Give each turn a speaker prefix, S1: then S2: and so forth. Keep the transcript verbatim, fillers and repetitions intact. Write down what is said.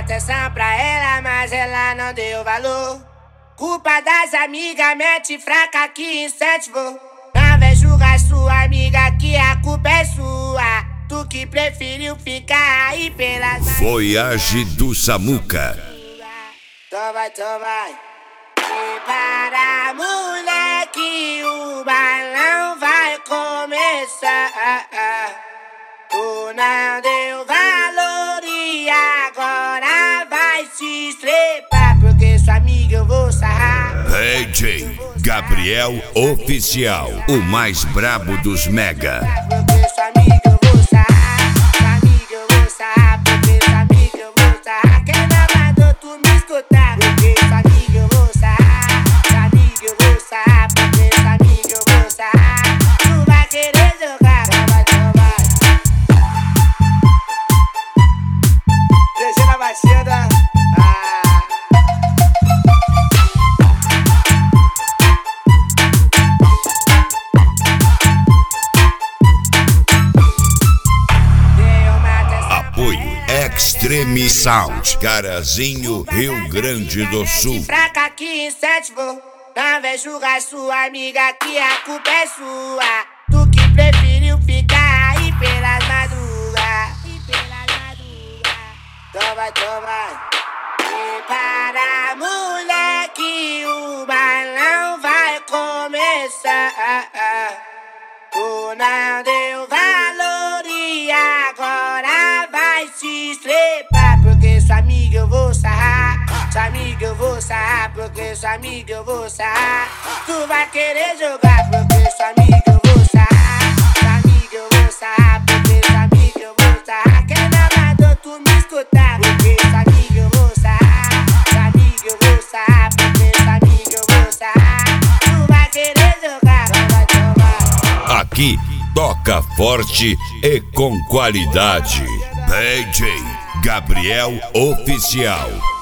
S1: atenção pra ela, mas ela não deu valor. Culpa das amigas, mete fraca que incentivou. Não vem julgar sua amiga que a culpa é sua. Tu que preferiu ficar aí pelas...
S2: Voyage do Samuca.
S1: Então vai, então vai. Prepara, moleque, o balão vai começar. Tu não deu valor e agora vai se estrepar, porque sua amiga eu vou sarrar.
S2: D J Gabriel Oficial, o mais brabo dos mega.
S1: Porque sua amiga eu vou sarrar, sua amiga eu vou sarrar, porque sua amiga eu vou sarrar. Quem não mandou tu me escutar? Porque sua amiga eu vou sarrar, sua amiga eu vou sarrar, porque sua amiga eu vou sarrar. Tu vai querer jogar, vai, então vai. D J na batida, ah.
S2: Extreme Sound, Carazinho, Rio Grande do Sul.
S1: Fraca que incentivou. Não vem julgar sua amiga que a culpa é sua. Tu que preferiu ficar aí pelas madrugas. E pelas madrugas. Então vai, então vai. Prepara, moleque, o balão vai começar. Tu não deu valor e agora vai se estrepar, porque sua amiga eu vou sarrar. Sua amiga eu vou sarrar, porque sua amiga eu vou sarrar. Tu vai querer jogar, porque sua amiga eu vou sarrar. Sua amiga eu vou sarrar, porque sua amiga eu vou sarrar. Quem não mandou tu me escutar? Porque sua amiga eu vou sarrar. Sua amiga eu vou sarrar, porque sua amiga eu vou sarrar. Tu vai querer jogar, vai, vai, então vai.
S2: Aqui toca forte e com qualidade. D J Gabriel Oficial.